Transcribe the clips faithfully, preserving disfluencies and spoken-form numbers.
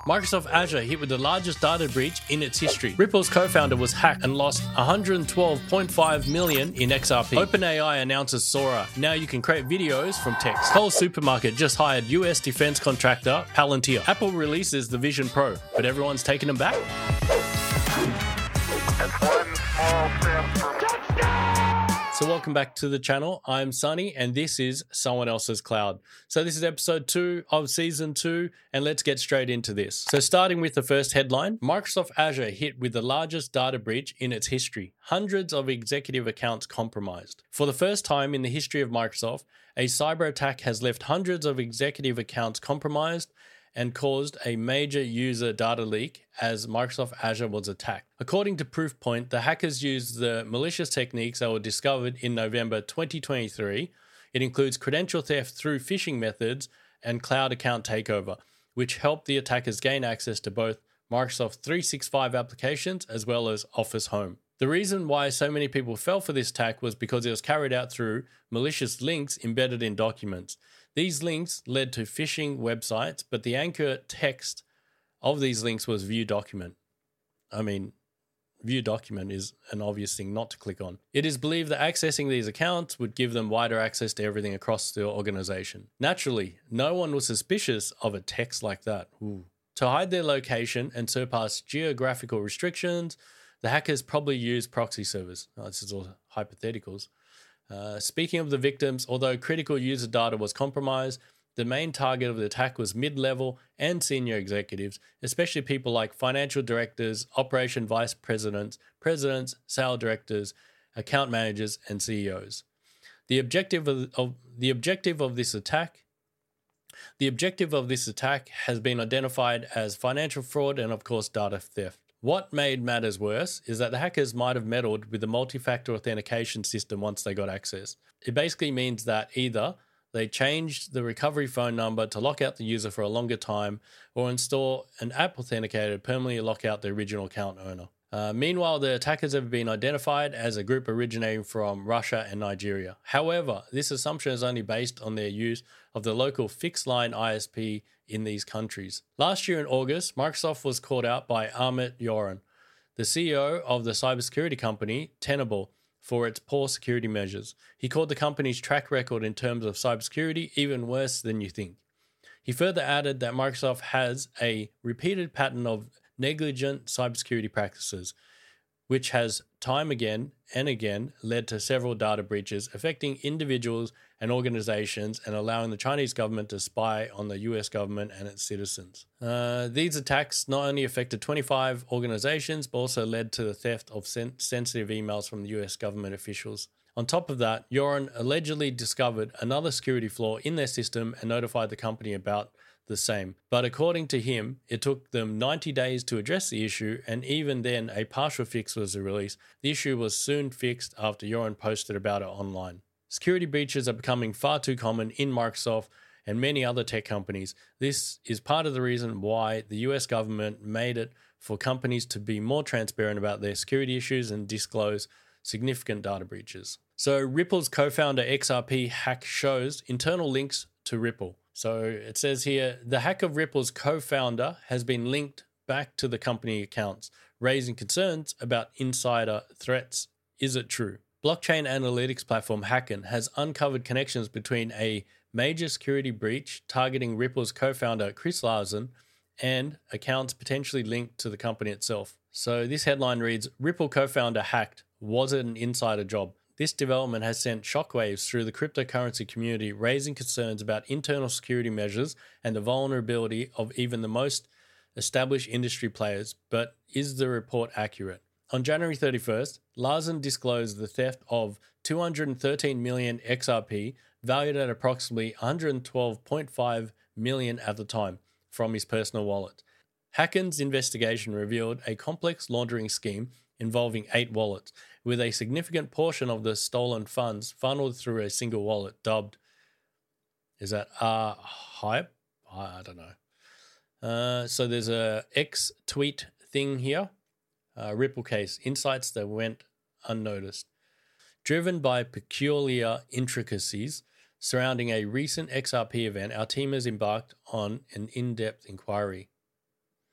Microsoft Azure hit with the largest data breach in its history. Ripple's co-founder was hacked and lost one hundred twelve point five million dollars in X R P. OpenAI announces Sora. Now you can create videos from text. Kohl's Supermarket just hired U S defense contractor Palantir. Apple releases the Vision Pro, but everyone's taking them back. That's one small step for So welcome back to the channel. I'm Sunny and this is Someone Else's Cloud. So this is episode two of season two and let's get straight into this. So starting with the first headline, Microsoft Azure hit with the largest data breach in its history. Hundreds of executive accounts compromised. For the first time in the history of Microsoft, a cyber attack has left hundreds of executive accounts compromised and caused a major user data leak as Microsoft Azure was attacked. According to Proofpoint, the hackers used the malicious techniques that were discovered in November twenty twenty-three. It includes credential theft through phishing methods and cloud account takeover, which helped the attackers gain access to both Microsoft three sixty-five applications as well as Office Home. The reason why so many people fell for this attack was because it was carried out through malicious links embedded in documents. These links led to phishing websites, but the anchor text of these links was view document. I mean, view document is an obvious thing not to click on. It is believed that accessing these accounts would give them wider access to everything across the organization. Naturally, no one was suspicious of a text like that. Ooh. To hide their location and surpass geographical restrictions, the hackers probably used proxy servers. Oh, this is all hypotheticals. Uh, speaking of the victims, although critical user data was compromised, the main target of the attack was mid-level and senior executives, especially people like financial directors, operation vice presidents, presidents, sales directors, account managers, and C E Os. The objective of, of the objective of this attack, the objective of this attack has been identified as financial fraud and, of course, data theft. What made matters worse is that the hackers might have meddled with the multi-factor authentication system once they got access. It basically means that either they changed the recovery phone number to lock out the user for a longer time or install an app authenticator to permanently lock out the original account owner. Uh, meanwhile, the attackers have been identified as a group originating from Russia and Nigeria. However, this assumption is only based on their use of the local fixed-line I S P in these countries. Last year in August, Microsoft was called out by Amit Yoran, the C E O of the cybersecurity company Tenable, for its poor security measures. He called the company's track record in terms of cybersecurity even worse than you think. He further added that Microsoft has a repeated pattern of negligent cybersecurity practices, which has time again and again led to several data breaches affecting individuals and organizations and allowing the Chinese government to spy on the U S government and its citizens. Uh, these attacks not only affected twenty-five organizations, but also led to the theft of sen- sensitive emails from the U S government officials. On top of that, Yoran allegedly discovered another security flaw in their system and notified the company about the same. But according to him, it took them ninety days to address the issue, and even then a partial fix was released. The issue was soon fixed after Yoran posted about it online. Security breaches are becoming far too common in Microsoft and many other tech companies. This is part of the reason why the U S government made it for companies to be more transparent about their security issues and disclose significant data breaches. So Ripple's co-founder X R P hack shows internal links to Ripple. So it says here, the hack of Ripple's co-founder has been linked back to the company accounts, raising concerns about insider threats. Is it true? Blockchain analytics platform Hacken has uncovered connections between a major security breach targeting Ripple's co-founder Chris Larsen and accounts potentially linked to the company itself. So this headline reads, Ripple co-founder hacked. Was it an insider job? This development has sent shockwaves through the cryptocurrency community, raising concerns about internal security measures and the vulnerability of even the most established industry players. But is the report accurate? On January thirty-first, Larsen disclosed the theft of two hundred thirteen million X R P, valued at approximately one hundred twelve point five million at the time, from his personal wallet. Hacken's investigation revealed a complex laundering scheme involving eight wallets, with a significant portion of the stolen funds funneled through a single wallet dubbed, is that uh, Hype? I don't know. Uh, so there's a X tweet thing here. Uh, Ripple case, insights that went unnoticed. Driven by peculiar intricacies surrounding a recent X R P event, our team has embarked on an in-depth inquiry.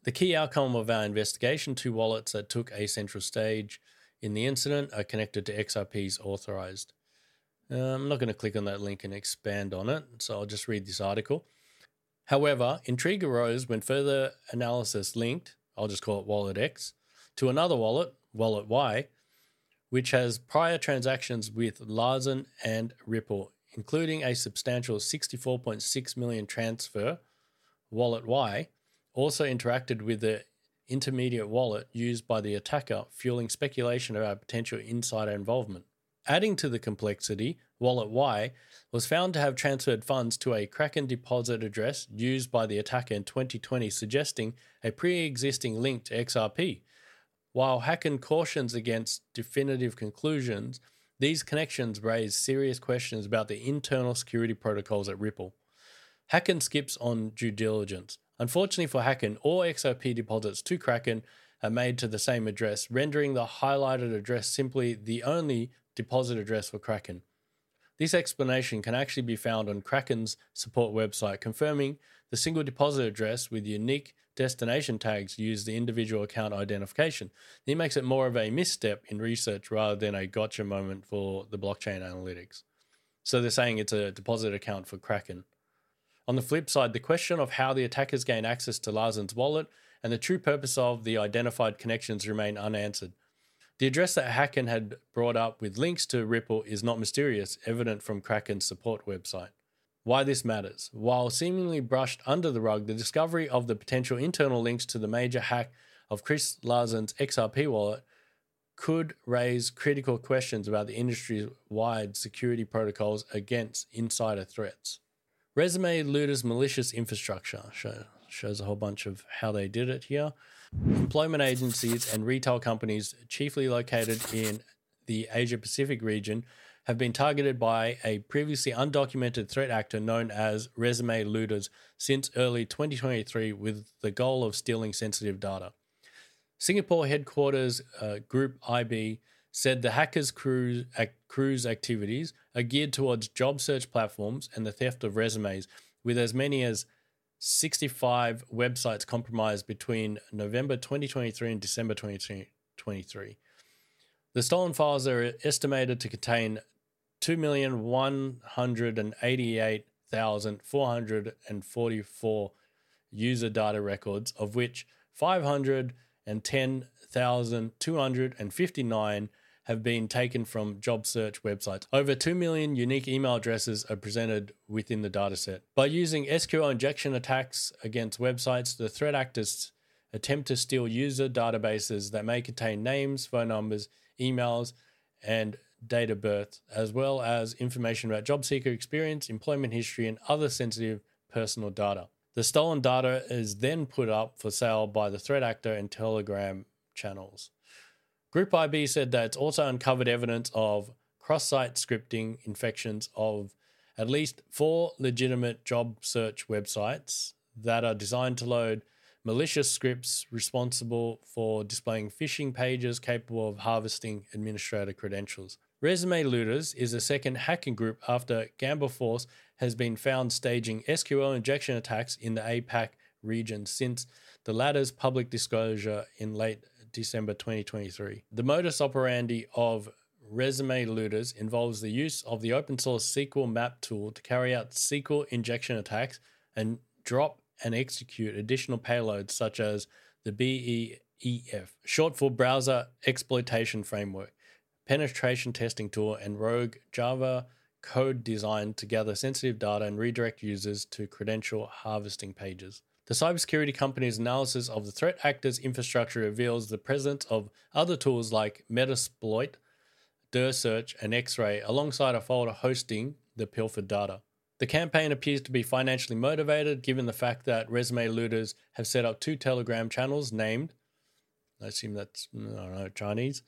The key outcome of our investigation, two wallets that took a central stage in the incident, are connected to X R P's authorized. Uh, I'm not going to click on that link and expand on it, so I'll just read this article. However, intrigue arose when further analysis linked, I'll just call it Wallet X, to another wallet, Wallet Y, which has prior transactions with Larsen and Ripple, including a substantial sixty-four point six million transfer. Wallet Y also interacted with the intermediate wallet used by the attacker, fueling speculation about potential insider involvement. Adding to the complexity, Wallet Y was found to have transferred funds to a Kraken deposit address used by the attacker in twenty twenty, suggesting a pre-existing link to X R P. While Hacken cautions against definitive conclusions, these connections raise serious questions about the internal security protocols at Ripple. Hacken skips on due diligence. Unfortunately for Hacken, all X R P deposits to Kraken are made to the same address, rendering the highlighted address simply the only deposit address for Kraken. This explanation can actually be found on Kraken's support website, confirming the single deposit address with unique destination tags use the individual account identification. This makes it more of a misstep in research rather than a gotcha moment for the blockchain analytics. So they're saying it's a deposit account for Kraken. On the flip side, the question of how the attackers gain access to Larsen's wallet and the true purpose of the identified connections remain unanswered. The address that Hacken had brought up with links to Ripple is not mysterious, evident from Kraken's support website. Why this matters. While seemingly brushed under the rug, the discovery of the potential internal links to the major hack of Chris Larsen's X R P wallet could raise critical questions about the industry-wide security protocols against insider threats. Resume Looters' malicious infrastructure show, shows a whole bunch of how they did it here. Employment agencies and retail companies chiefly located in the Asia-Pacific region have been targeted by a previously undocumented threat actor known as Resume Looters since early twenty twenty-three with the goal of stealing sensitive data. Singapore headquarters uh, Group I B said the hackers' cruise, ac- cruise activities are geared towards job search platforms and the theft of resumes, with as many as sixty-five websites compromised between November twenty twenty-three and December twenty twenty-three. The stolen files are estimated to contain two million one hundred eighty-eight thousand four hundred forty-four user data records, of which five hundred ten thousand two hundred fifty-nine have been taken from job search websites. Over two million unique email addresses are presented within the dataset. By using S Q L injection attacks against websites, the threat actors attempt to steal user databases that may contain names, phone numbers, emails, and date of birth, as well as information about job seeker experience, employment history, and other sensitive personal data. The stolen data is then put up for sale by the threat actor in Telegram channels. Group I B said that it's also uncovered evidence of cross-site scripting infections of at least four legitimate job search websites that are designed to load malicious scripts responsible for displaying phishing pages capable of harvesting administrator credentials. Resume Looters is a second hacking group after Gamba Force has been found staging S Q L injection attacks in the A PAC region since the latter's public disclosure in late December twenty twenty-three. The modus operandi of Resume Looters involves the use of the open source S Q L map tool to carry out S Q L injection attacks and drop and execute additional payloads such as the B E E F, short for Browser Exploitation Framework, penetration testing tool, and rogue Java code designed to gather sensitive data and redirect users to credential harvesting pages. The cybersecurity company's analysis of the threat actor's infrastructure reveals the presence of other tools like Metasploit, DirSearch, and X-Ray alongside a folder hosting the pilfered data. The campaign appears to be financially motivated given the fact that Resume Looters have set up two Telegram channels named, I assume that's, I don't know, Chinese.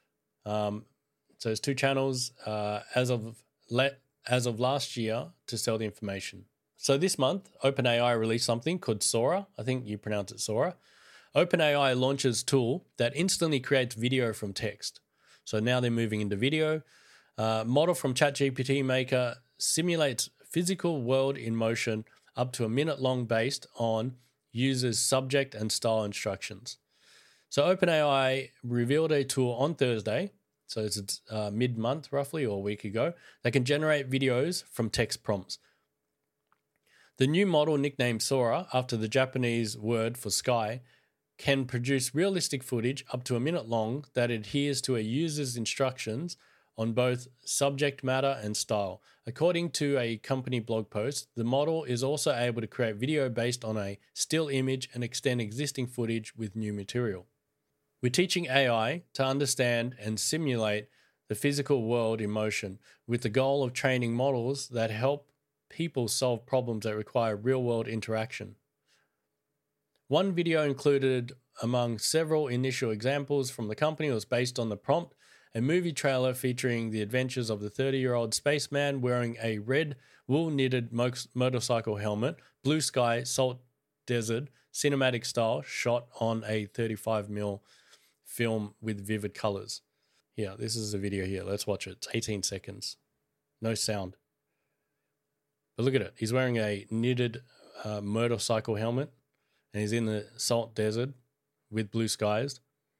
Um, so there's two channels uh, as of le- as of last year to sell the information. So this month, OpenAI released something called Sora. I think you pronounce it Sora. OpenAI launches a tool that instantly creates video from text. So now they're moving into video. Uh, model from ChatGPT Maker simulates physical world in motion up to a minute long based on users subject and style instructions. So OpenAI revealed a tool on Thursday, so it's uh, mid-month roughly or a week ago, that can generate videos from text prompts. The new model, nicknamed Sora after the Japanese word for sky, can produce realistic footage up to a minute long that adheres to a user's instructions on both subject matter and style. According to a company blog post, the model is also able to create video based on a still image and extend existing footage with new material. We're teaching A I to understand and simulate the physical world in motion with the goal of training models that help people solve problems that require real-world interaction. One video included among several initial examples from the company was based on the prompt, a movie trailer featuring the adventures of the thirty-year-old spaceman wearing a red wool-knitted mo- motorcycle helmet, blue sky, salt desert, cinematic style, shot on a thirty-five millimeter film with vivid colors. Yeah, this is the video here. Let's watch it. It's eighteen seconds. No sound. But look at it. He's wearing a knitted uh, motorcycle helmet and he's in the salt desert with blue skies.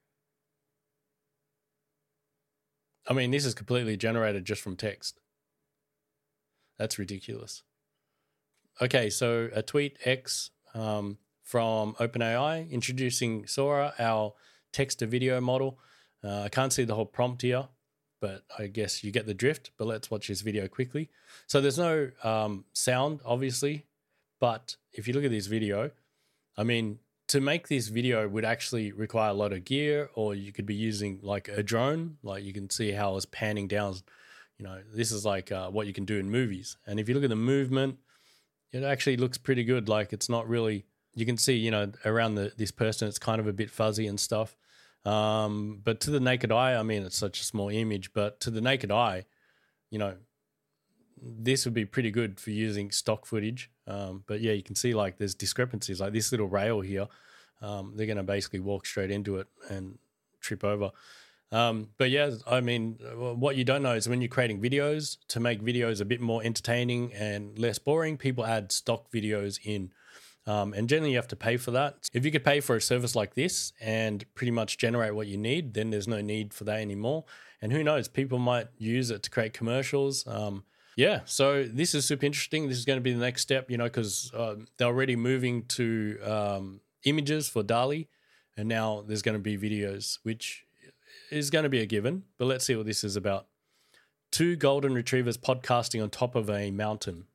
I mean, this is completely generated just from text. That's ridiculous. Okay, so a tweet X um, from OpenAI introducing Sora, our text-to-video model. Uh, I can't see the whole prompt here, but I guess you get the drift. But let's watch this video quickly. So there's no um, sound, obviously, but if you look at this video, I mean, to make this video would actually require a lot of gear, or you could be using like a drone. Like you can see how it's panning down. You know, this is like uh, what you can do in movies. And if you look at the movement, it actually looks pretty good. Like it's not really, you can see, you know, around the, this person, it's kind of a bit fuzzy and stuff. Um, but to the naked eye, I mean, it's such a small image, but to the naked eye, you know, this would be pretty good for using stock footage. Um, but yeah, you can see like there's discrepancies, like this little rail here. Um, they're going to basically walk straight into it and trip over. Um, but yeah, I mean, what you don't know is when you're creating videos, to make videos a bit more entertaining and less boring, people add stock videos in. Um, and generally you have to pay for that. If you could pay for a service like this and pretty much generate what you need, then there's no need for that anymore. And who knows, people might use it to create commercials. Um, yeah, so this is super interesting. This is going to be the next step, you know, because uh, they're already moving to um, images for DALL-E, and now there's going to be videos, which is going to be a given. But let's see what this is about. Two golden retrievers podcasting on top of a mountain.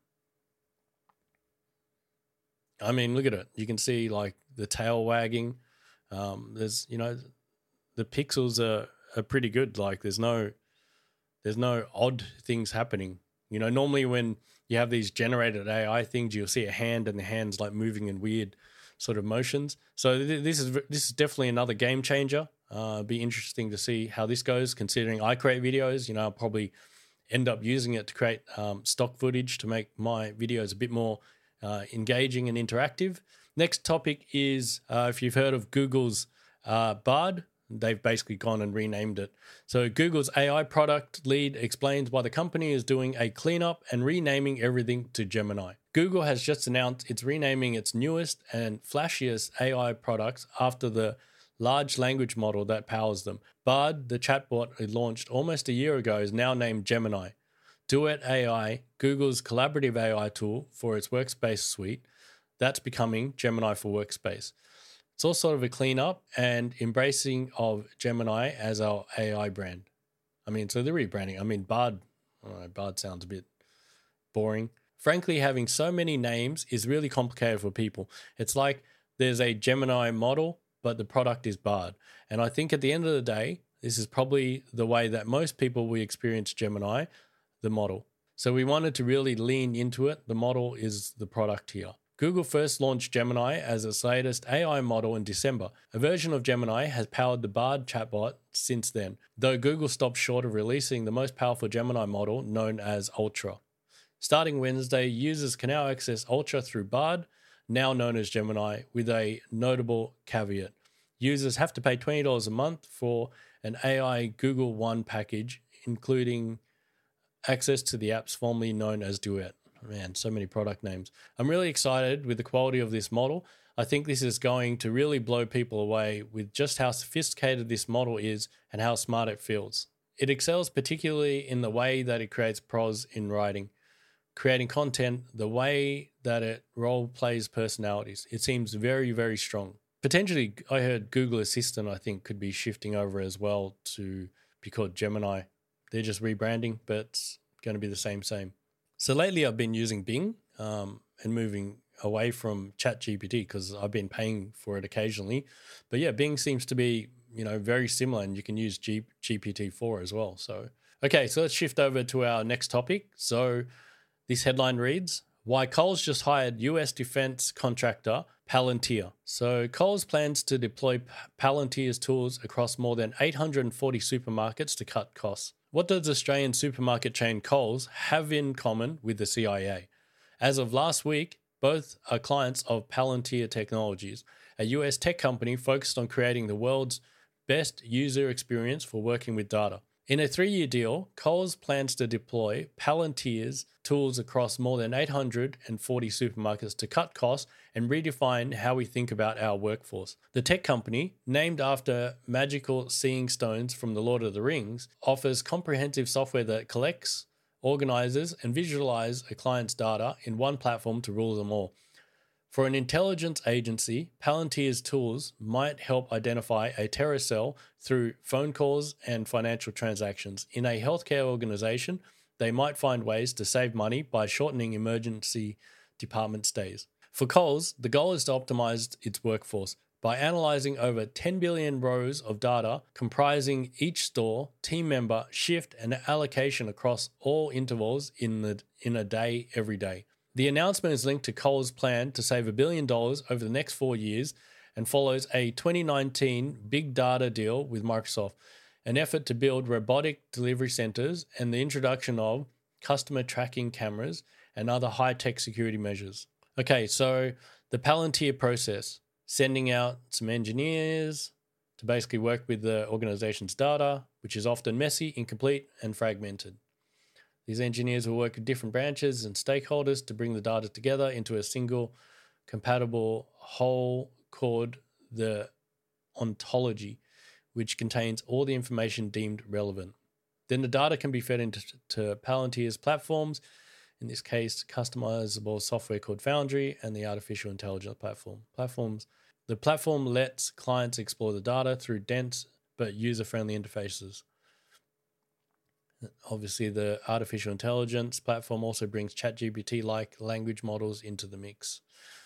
I mean, look at it. You can see like the tail wagging. Um, there's, you know, the pixels are, are pretty good. Like there's no, there's no odd things happening. You know, normally when you have these generated A I things, you'll see a hand and the hand's like moving in weird sort of motions. So th- this is this is definitely another game changer. Uh, be interesting to see how this goes. Considering I create videos, you know, I'll probably end up using it to create um, stock footage to make my videos a bit more Uh, engaging and interactive. Next topic is uh, if you've heard of Google's uh, Bard, they've basically gone and renamed it. So Google's A I product lead explains why the company is doing a cleanup and renaming everything to Gemini. Google has just announced it's renaming its newest and flashiest A I products after the large language model that powers them. Bard, the chatbot it launched almost a year ago, is now named Gemini. Duet A I, Google's collaborative A I tool for its workspace suite, that's becoming Gemini for Workspace. It's all sort of a cleanup and embracing of Gemini as our A I brand. I mean, so the rebranding. I mean, Bard, I don't know, Bard sounds a bit boring. Frankly, having so many names is really complicated for people. It's like there's a Gemini model, but the product is Bard. And I think at the end of the day, this is probably the way that most people will experience Gemini, the model. So we wanted to really lean into it. The model is the product here. Google first launched Gemini as its latest A I model in December. A version of Gemini has powered the Bard chatbot since then, though Google stopped short of releasing the most powerful Gemini model known as Ultra. Starting Wednesday, users can now access Ultra through Bard, now known as Gemini, with a notable caveat. Users have to pay twenty dollars a month for an A I Google One package, including access to the apps formerly known as Duet. Man, so many product names. I'm really excited with the quality of this model. I think this is going to really blow people away with just how sophisticated this model is and how smart it feels. It excels particularly in the way that it creates prose in writing, creating content, the way that it role plays personalities. It seems very, very strong. Potentially, I heard Google Assistant, I think, could be shifting over as well to be called Gemini. They're just rebranding, but it's going to be the same, same. So lately I've been using Bing um, and moving away from ChatGPT because I've been paying for it occasionally. But yeah, Bing seems to be, you know, very similar, and you can use G- G P T four as well. So, okay, so let's shift over to our next topic. So this headline reads, why Coles just hired U S defense contractor Palantir. So Coles plans to deploy Palantir's tools across more than eight hundred forty supermarkets to cut costs. What does Australian supermarket chain Coles have in common with the C I A? As of last week, both are clients of Palantir Technologies, a U S tech company focused on creating the world's best user experience for working with data. In a three-year deal, Coles plans to deploy Palantir's tools across more than eight hundred forty supermarkets to cut costs and redefine how we think about our workforce. The tech company, named after magical seeing stones from The Lord of the Rings, offers comprehensive software that collects, organizes, and visualizes a client's data in one platform to rule them all. For an intelligence agency, Palantir's tools might help identify a terror cell through phone calls and financial transactions. In a healthcare organization, they might find ways to save money by shortening emergency department stays. For Coles, the goal is to optimize its workforce. By analyzing over ten billion rows of data comprising each store, team member, shift, and allocation across all intervals in, the, in a day, every day. The announcement is linked to Coles' plan to save a billion dollars over the next four years and follows a twenty nineteen big data deal with Microsoft, an effort to build robotic delivery centers and the introduction of customer tracking cameras and other high-tech security measures. Okay, so the Palantir process, sending out some engineers to basically work with the organization's data, which is often messy, incomplete, and fragmented. These engineers will work with different branches and stakeholders to bring the data together into a single compatible whole called the ontology, which contains all the information deemed relevant. Then the data can be fed into to Palantir's platforms, in this case, customizable software called Foundry and the artificial intelligence platform. Platforms. The platform lets clients explore the data through dense but user-friendly interfaces. Obviously, the artificial intelligence platform also brings ChatGPT-like language models into the mix.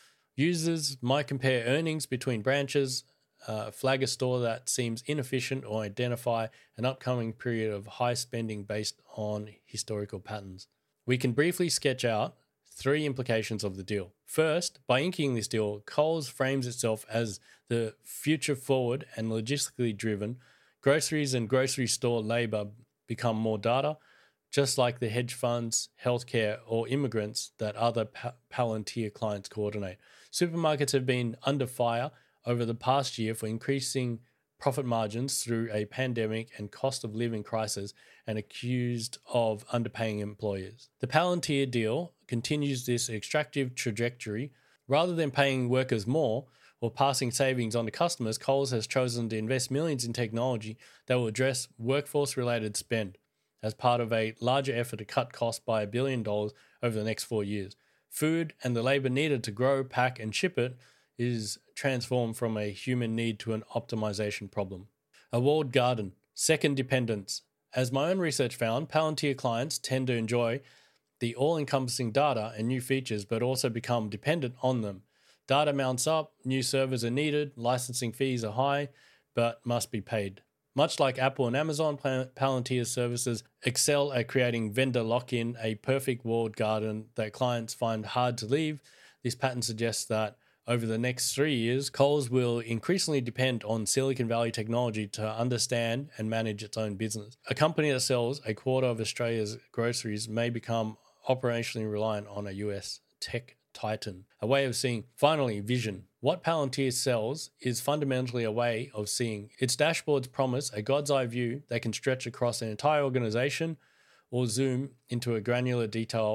Users might compare earnings between branches, uh, flag a store that seems inefficient, or identify an upcoming period of high spending based on historical patterns. We can briefly sketch out three implications of the deal. First, by inking this deal, Coles frames itself as the future-forward and logistically driven. Groceries and grocery store labor become more data, just like the hedge funds, healthcare, or immigrants that other pa- Palantir clients coordinate. Supermarkets have been under fire over the past year for increasing profit margins through a pandemic and cost of living crisis, and accused of underpaying employers. The Palantir deal continues this extractive trajectory. Rather than paying workers more or passing savings on to customers, Coles has chosen to invest millions in technology that will address workforce-related spend as part of a larger effort to cut costs by a billion dollars over the next four years. Food and the labor needed to grow, pack, and ship it is transformed from a human need to an optimization problem. A walled garden. Second, dependence. As my own research found, Palantir clients tend to enjoy the all-encompassing data and new features, but also become dependent on them. Data mounts up, new servers are needed, licensing fees are high, but must be paid. Much like Apple and Amazon, Palantir's services excel at creating vendor lock-in, a perfect walled garden that clients find hard to leave. This pattern suggests that over the next three years, Coles will increasingly depend on Silicon Valley technology to understand and manage its own business. A company that sells a quarter of Australia's groceries may become operationally reliant on a U S tech titan. A way of seeing. Finally, vision. What Palantir sells is fundamentally a way of seeing. Its dashboards promise a God's eye view that can stretch across an entire organization or zoom into a granular detail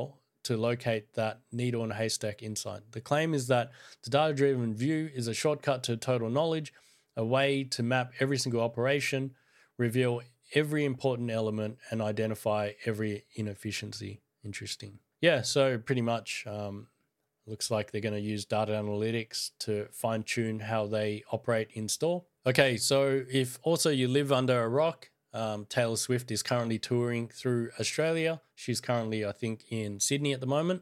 to locate that needle in a haystack insight. The claim is that the data-driven view is a shortcut to total knowledge, a way to map every single operation, reveal every important element, and identify every inefficiency. Interesting. Yeah, so pretty much um, looks like they're going to use data analytics to fine-tune how they operate in store. Okay, so if also you live under a rock, um, Taylor Swift is currently touring through Australia. She's currently, I think, in Sydney at the moment.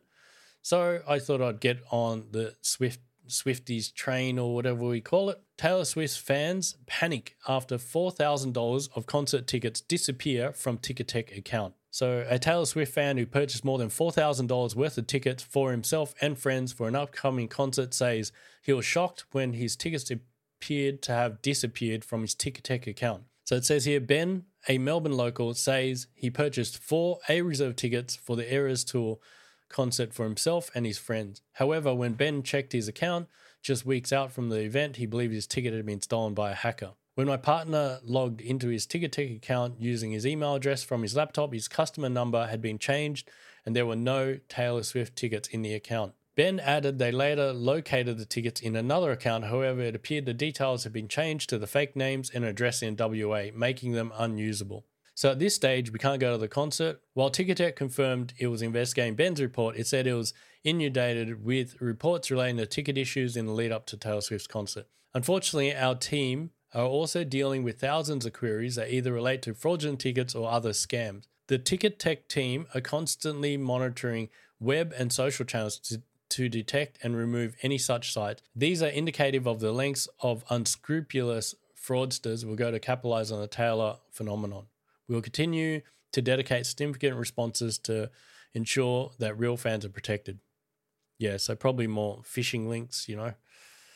So I thought I'd get on the Swift Swifties train or whatever we call it. Taylor Swift fans panic after four thousand dollars of concert tickets disappear from Ticketek account. So a Taylor Swift fan who purchased more than four thousand dollars worth of tickets for himself and friends for an upcoming concert says he was shocked when his tickets appeared to have disappeared from his Ticketek account. So it says here, Ben, a Melbourne local, says he purchased four A-reserve tickets for the Eras Tour concert for himself and his friends. However, when Ben checked his account just weeks out from the event, he believed his ticket had been stolen by a hacker. When my partner logged into his Ticketek account using his email address from his laptop, his customer number had been changed and there were no Taylor Swift tickets in the account. Ben added they later located the tickets in another account. However, it appeared the details had been changed to the fake names and address in W A, making them unusable. So at this stage, we can't go to the concert. While Ticketek confirmed it was investigating Ben's report, it said it was inundated with reports relating to ticket issues in the lead up to Taylor Swift's concert. Unfortunately, our team are also dealing with thousands of queries that either relate to fraudulent tickets or other scams. The Ticketek team are constantly monitoring web and social channels to, to detect and remove any such sites. These are indicative of the lengths of unscrupulous fraudsters will go to capitalize on the Taylor phenomenon. We will continue to dedicate significant responses to ensure that real fans are protected. Yeah, so probably more phishing links, you know,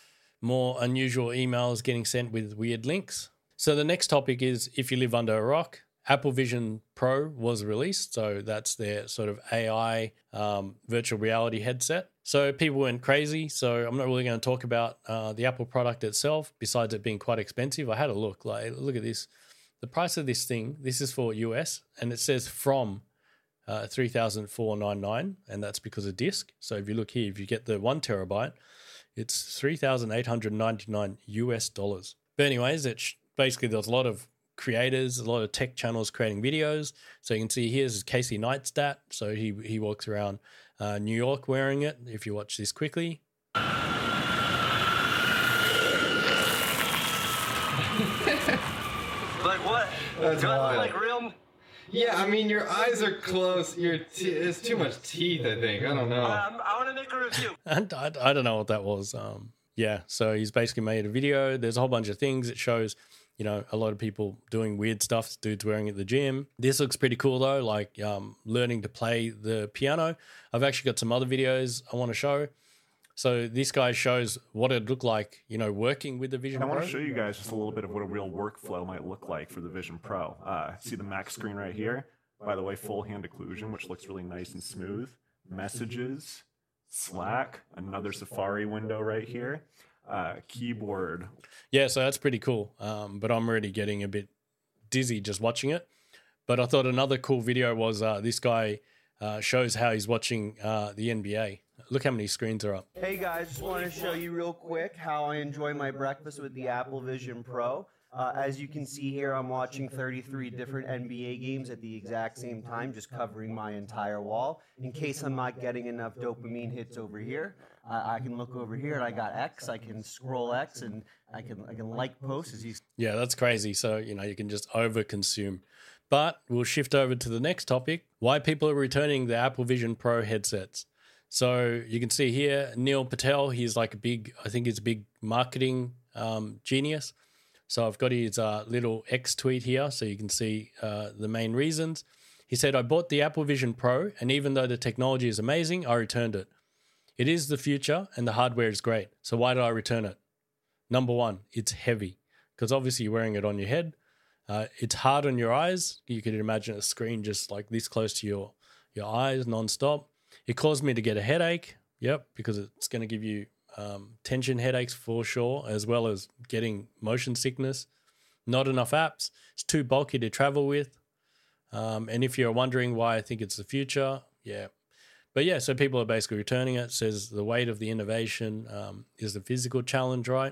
more unusual emails getting sent with weird links. So the next topic is if you live under a rock, Apple Vision Pro was released. So that's their sort of A I um, virtual reality headset. So people went crazy. So I'm not really going to talk about uh, the Apple product itself, besides it being quite expensive. I had a look, like, look at this. The price of this thing, this is for U S, and it says from uh, three thousand four hundred ninety-nine dollars, and that's because of disc. So if you look here, if you get the one terabyte, it's three thousand eight hundred ninety-nine U S dollars. But anyways, it's basically there's a lot of creators, a lot of tech channels creating videos. So you can see here's Casey Neistat. So he he walks around uh, New York wearing it. If you watch this quickly. Like what? That's Do I wild. look like real? Yeah, I mean, your eyes are close. Your te- there's too much teeth, I think. I don't know. Um, I want to make a review. And I, I don't know what that was. Um, yeah, so he's basically made a video. There's a whole bunch of things. It shows, you know, a lot of people doing weird stuff. Dudes wearing it at the gym. This looks pretty cool though, like um, learning to play the piano. I've actually got some other videos I want to show. So this guy shows what it looked like, you know, working with the Vision I Pro. want to show you guys just a little bit of what a real workflow might look like for the Vision Pro. Uh, see the Mac screen right here? By the way, full hand occlusion, which looks really nice and smooth. Messages, Slack, another Safari window right here. Uh, keyboard. Yeah, so that's pretty cool. Um, but I'm already getting a bit dizzy just watching it. But I thought another cool video was uh, this guy uh, shows how he's watching uh, the N B A. Look how many screens are up. Hey guys, just want to show you real quick how I enjoy my breakfast with the Apple Vision Pro. Uh, as you can see here, I'm watching thirty-three different N B A games at the exact same time, just covering my entire wall. In case I'm not getting enough dopamine hits over here, uh, I can look over here and I got X. I can scroll X and I can I can like posts as you. Yeah, that's crazy. So, you know, you can just overconsume. But we'll shift over to the next topic, why people are returning the Apple Vision Pro headsets. So you can see here, Neil Patel, he's like a big, I think he's a big marketing um, genius. So I've got his uh, little X tweet here so you can see uh, the main reasons. He said, I bought the Apple Vision Pro, and even though the technology is amazing, I returned it. It is the future and the hardware is great. So why did I return it? Number one, it's heavy because obviously you're wearing it on your head. Uh, it's hard on your eyes. You could imagine a screen just like this close to your, your eyes nonstop. It caused me to get a headache. Yep, because it's going to give you um, tension headaches for sure, as well as getting motion sickness. Not enough apps. It's too bulky to travel with. Um, and if you're wondering why I think it's the future, yeah, But yeah, so people are basically returning it. Says the weight of the innovation um, is the physical challenge, right?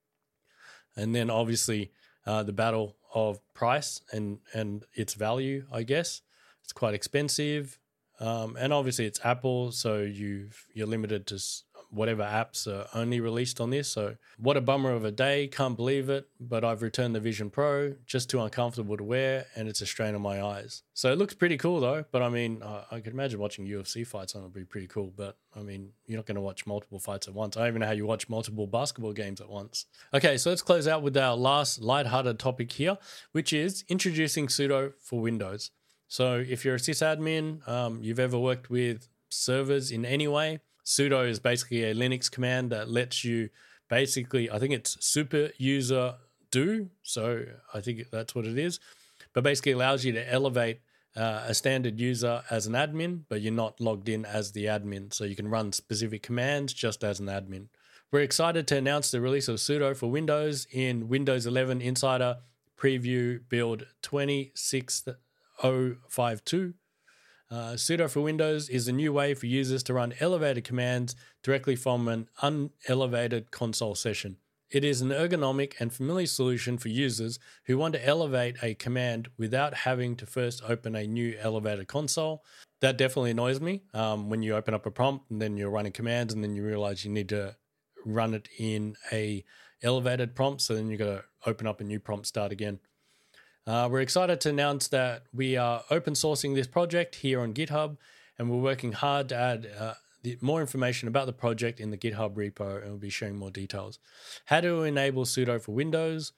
And then obviously uh, the battle of price and and its value, I guess. It's quite expensive. Um, and obviously it's Apple, so you've, you're limited to whatever apps are only released on this. So what a bummer of a day. Can't believe it. But I've returned the Vision Pro, just too uncomfortable to wear, and it's a strain on my eyes. So it looks pretty cool though. But I mean, I, I could imagine watching U F C fights on it would be pretty cool. But I mean, you're not going to watch multiple fights at once. I don't even know how you watch multiple basketball games at once. Okay, so let's close out with our last lighthearted topic here, which is introducing sudo for Windows. So if you're a sysadmin, um, you've ever worked with servers in any way, sudo is basically a Linux command that lets you basically, I think it's super user do. So I think that's what it is. But basically allows you to elevate uh, a standard user as an admin, but you're not logged in as the admin. So you can run specific commands just as an admin. We're excited to announce the release of sudo for Windows in Windows eleven Insider Preview Build twenty-six oh fifty-two. Uh, sudo for Windows is a new way for users to run elevated commands directly from an unelevated console session. It is an ergonomic and familiar solution for users who want to elevate a command without having to first open a new elevated console. That definitely annoys me um, when you open up a prompt and then you're running commands and then you realize you need to run it in a elevated prompt. So then you got to open up a new prompt, start again. Uh, we're excited to announce that we are open sourcing this project here on GitHub, and we're working hard to add uh, the, more information about the project in the GitHub repo, and we'll be sharing more details. How to enable sudo for Windows.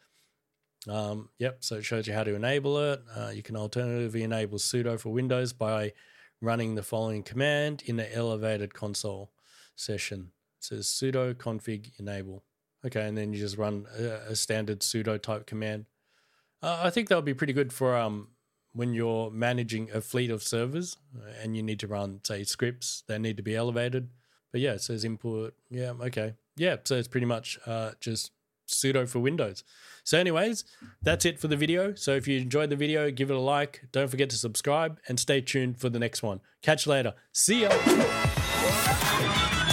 Um, yep, so it shows you how to enable it. Uh, you can alternatively enable sudo for Windows by running the following command in the elevated console session. It says sudo config enable. Okay, and then you just run a, a standard sudo type command. Uh, I think that would be pretty good for um, when you're managing a fleet of servers and you need to run, say, scripts that need to be elevated. But yeah, it says input. Yeah, okay. Yeah, so it's pretty much uh, just sudo for Windows. So anyways, that's it for the video. So if you enjoyed the video, give it a like. Don't forget to subscribe and stay tuned for the next one. Catch you later. See ya.